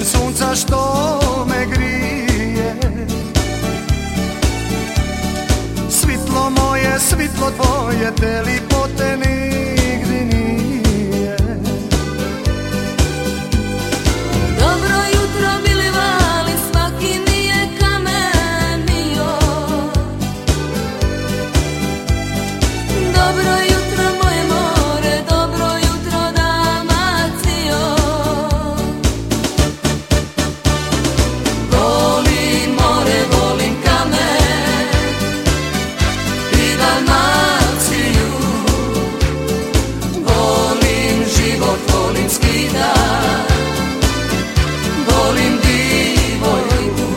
sunca što me grije. Svitlo moje, svitlo tvoje, te lipote nigdje nije. Dobro jutro bili vali, svaki nije kamenio. Dobro jutro moje more, dobro jutro Dalmacijo. Volim more, volim kamen i Dalmaciju. Volim život, volim skidaj, volim divojku.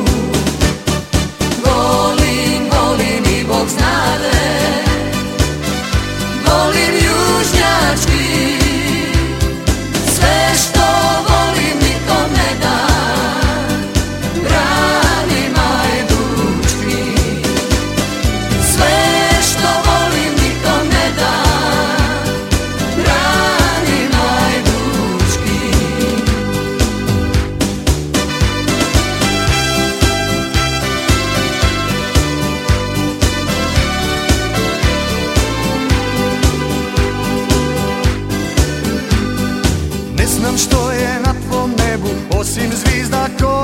Volim, volim i Bog znade, volim južnjački. Sve što volim nikom ne dam, branim ajdučki. Sve što volim nikom ne dam, branim ajdučki. Ne znam što je na tvom nebu osim zvizda ko